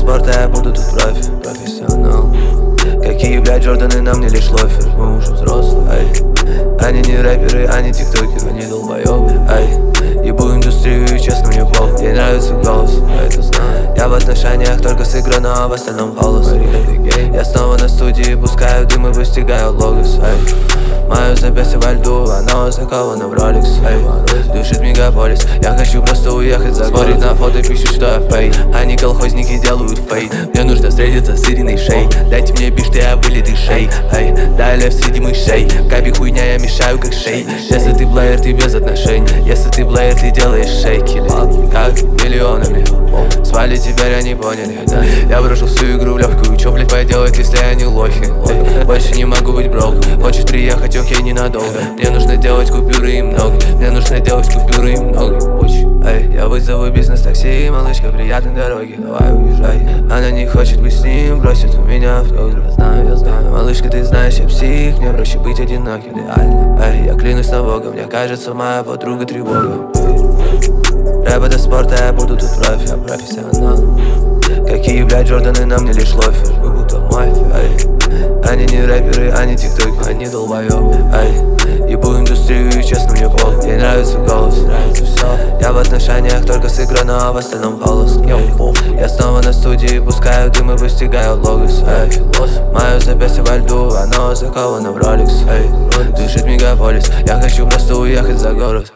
спорта, я буду тут профессионал. Какие, блядь, Джорданы, нам не лишь лофер. Мы уже взрослые, ай. Они не рэперы, они тиктокеры, они долбоёбы, ай. Ебу индустрию и честно мне пол. Ей нравится голос, я это знаю. Я в отношениях только сыграно, а в остальном холос. Я снова на студии, пускаю дым и постигаю логос, ай. Мое запястье во льду, оно заковано в роликс, ай. Душит мегаполис, я хочу просто уехать за город. Смотрит на фото, пишет, что я фейк. Они колхозники делают фейк. Мне нужно встретиться с Ириной Шей. Дайте мне бишь, ты я вылитый шей, ай. Дай лев среди мышей. Капи хуйня, я мешаю как шей. Если ты плеер, ты без отношений. Если ты плеер, ты делаешь шейки. Как миллионами. Свали теперь они поняли, да. Я брошу всю игру в легкую. Чё, блядь, поделать, если они лохи? Больше не могу быть брок. Хочешь приехать, окей, ненадолго. Мне нужно делать купюры и много. Мне нужно делать купюры и много. Эй, я вызову бизнес-такси, малышка, приятной дороги. Давай уезжай. Она не хочет быть с ним, просит у меня автограф. Я знаю, малышка, ты знаешь, я псих. Мне проще быть одиноким, реально. Эй, я клянусь на Бога, мне кажется, моя подруга тревога. Рэп это спорт, а я буду тут профессионал. Какие, блядь, Джорданы, нам не лишь лофер. Мы будто мафия, ай. Они не рэперы, они тиктокеры, они долбоёбы, ай. Ебу индустрию и честно мне пол. Ей нравится голос, нравится все. Я в отношениях только сыграно, а в остальном холост. Я снова на студии, пускаю дым и постигаю логос, ай. Мое запястье во льду, оно заковано в роликс, ай. Дышит мегаполис, я хочу просто уехать за город.